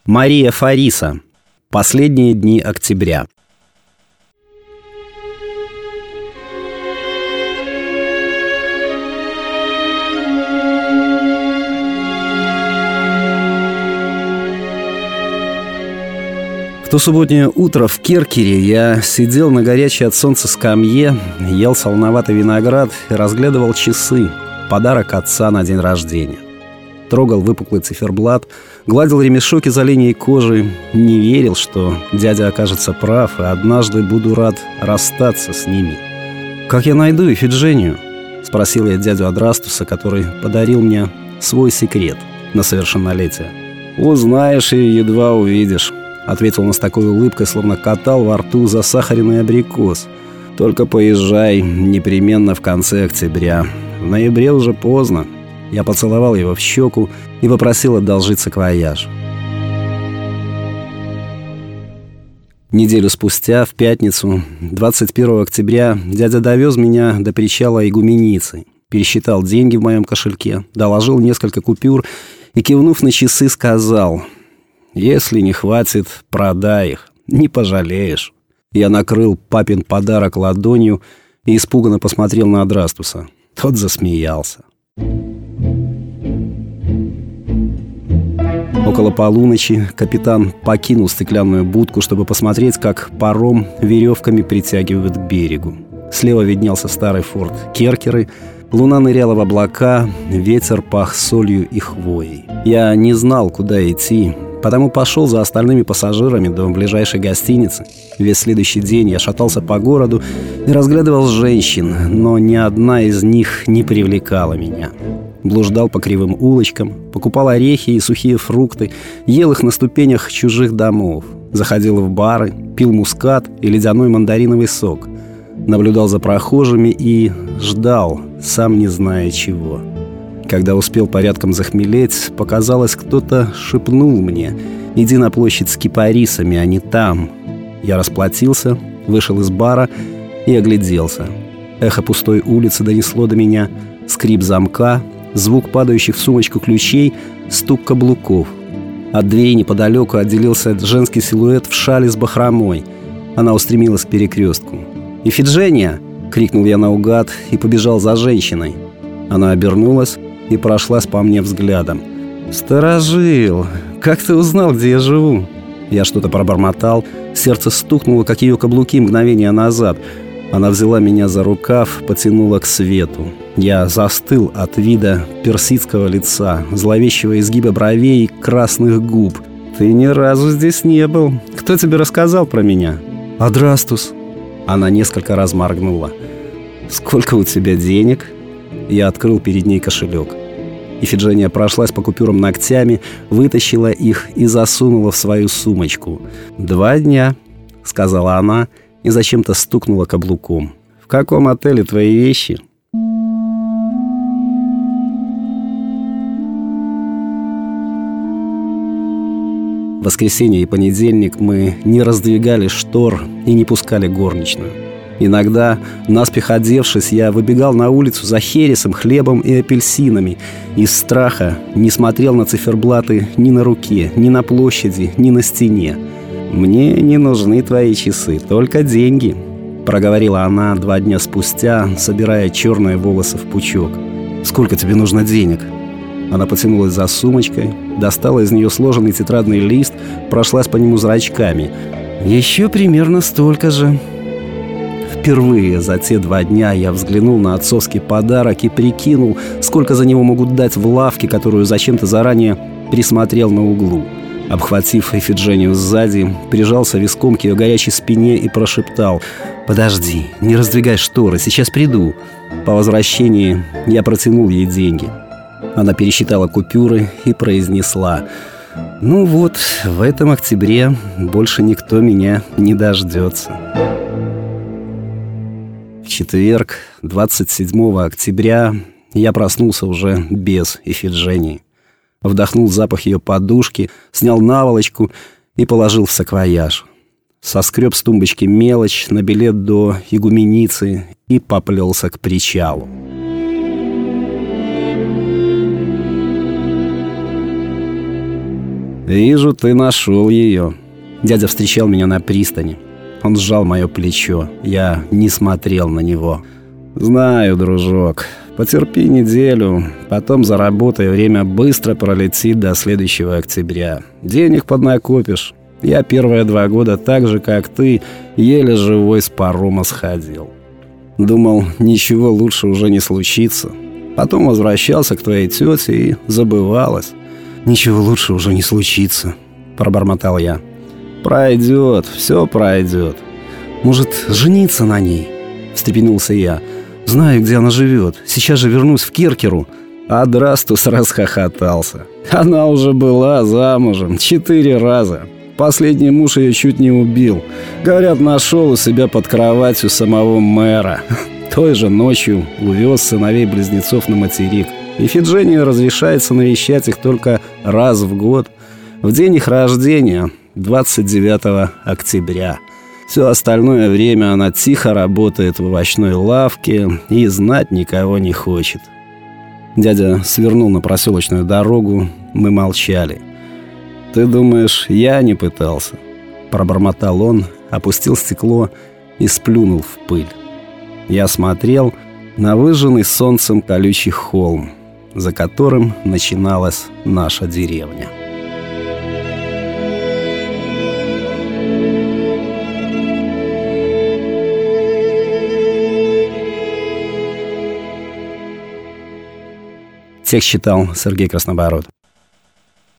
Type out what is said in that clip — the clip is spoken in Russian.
Мария Фариса. Последние дни октября. В то субботнее утро в Керкере я сидел на горячей от солнца скамье, ел солоноватый виноград и разглядывал часы, подарок отца на день рождения. Трогал выпуклый циферблат, гладил ремешок из оленей кожи, не верил, что дядя окажется прав, и однажды буду рад расстаться с ними. «Как я найду Ифиджению?» — спросил я дядю Адрастуса, который подарил мне свой секрет на совершеннолетие. «Узнаешь и едва увидишь», — ответил он с такой улыбкой, словно катал во рту засахаренный абрикос. «Только поезжай непременно в конце октября. В ноябре уже поздно». Я поцеловал его в щеку и попросил одолжить саквояж. Неделю спустя, в пятницу, 21 октября, дядя довез меня до причала Игуменицы, пересчитал деньги в моем кошельке, доложил несколько купюр и, кивнув на часы, сказал: «Если не хватит, продай их, не пожалеешь». Я накрыл папин подарок ладонью и испуганно посмотрел на Адрастуса. Тот засмеялся. Около полуночи капитан покинул стеклянную будку, чтобы посмотреть, как паром веревками притягивают к берегу. Слева виднелся старый форт Керкеры, луна ныряла в облака, ветер пах солью и хвоей. Я не знал, куда идти, потому пошел за остальными пассажирами до ближайшей гостиницы. Весь следующий день я шатался по городу и разглядывал женщин, но ни одна из них не привлекала меня. Блуждал по кривым улочкам, покупал орехи и сухие фрукты, ел их на ступенях чужих домов, заходил в бары, пил мускат и ледяной мандариновый сок, наблюдал за прохожими и ждал, сам не зная чего. Когда успел порядком захмелеть, показалось, кто-то шепнул мне: «Иди на площадь с кипарисами, они там». Я расплатился, вышел из бара и огляделся. Эхо пустой улицы донесло до меня скрип замка, звук падающих в сумочку ключей, стук каблуков. От двери неподалеку отделился женский силуэт в шале с бахромой. Она устремилась к перекрестку. «Ифиджения!» — крикнул я наугад и побежал за женщиной. Она обернулась и прошлась по мне взглядом. «Старожил, как ты узнал, где я живу?» Я что-то пробормотал, сердце стукнуло, как ее каблуки мгновение назад. Она взяла меня за рукав, потянула к свету. Я застыл от вида персидского лица, зловещего изгиба бровей и красных губ. «Ты ни разу здесь не был. Кто тебе рассказал про меня?» «Адрастус». Она несколько раз моргнула. «Сколько у тебя денег?» Я открыл перед ней кошелек. Ифиджения прошлась по купюрам ногтями, вытащила их и засунула в свою сумочку. «2 дня», — сказала она и зачем-то стукнула каблуком. «В каком отеле твои вещи?» В воскресенье и понедельник мы не раздвигали штор и не пускали горничную. Иногда, наспех одевшись, я выбегал на улицу за хересом, хлебом и апельсинами. Из страха не смотрел на циферблаты ни на руке, ни на площади, ни на стене. «Мне не нужны твои часы, только деньги», — проговорила она 2 дня спустя, собирая черные волосы в пучок. «Сколько тебе нужно денег?» Она потянулась за сумочкой, достала из нее сложенный тетрадный лист, прошлась по нему зрачками. «Еще примерно столько же». Впервые за те 2 дня я взглянул на отцовский подарок и прикинул, сколько за него могут дать в лавке, которую зачем-то заранее присмотрел на углу. Обхватив Ифиджению сзади, прижался виском к ее горячей спине и прошептал: «Подожди, не раздвигай шторы, сейчас приду». По возвращении я протянул ей деньги. Она пересчитала купюры и произнесла: «Ну вот, в этом октябре больше никто меня не дождется». В четверг, 27 октября, я проснулся уже без Ифиджении. Вдохнул запах ее подушки, снял наволочку и положил в саквояж. Соскреб с тумбочки мелочь на билет до Игуменицы и поплелся к причалу. «Вижу, ты нашел ее». Дядя встречал меня на пристани. Он сжал мое плечо. Я не смотрел на него. «Знаю, дружок. Потерпи неделю, потом заработай, время быстро пролетит до следующего октября. Денег поднакопишь. Я первые 2 года так же, как ты, еле живой с парома сходил. Думал, ничего лучше уже не случится. Потом возвращался к твоей тете и забывалась». «Ничего лучше уже не случится», — пробормотал я. «Пройдет, все пройдет». «Может, жениться на ней?» — встрепенулся я. «Знаю, где она живет. Сейчас же вернусь в Керкеру». Адрастус расхохотался. «Она уже была замужем 4 раза. Последний муж ее чуть не убил. Говорят, нашел у себя под кроватью самого мэра. Той же ночью увез сыновей-близнецов на материк. Ифиджению разрешается навещать их только раз в год, в день их рождения, 29 октября. Все остальное время она тихо работает в овощной лавке и знать никого не хочет». Дядя свернул на проселочную дорогу. Мы молчали. «Ты думаешь, я не пытался?» Пробормотал он, опустил стекло и сплюнул в пыль. Я смотрел на выжженный солнцем колючий холм, за которым начиналась наша деревня. Текст читал Сергей Краснобород.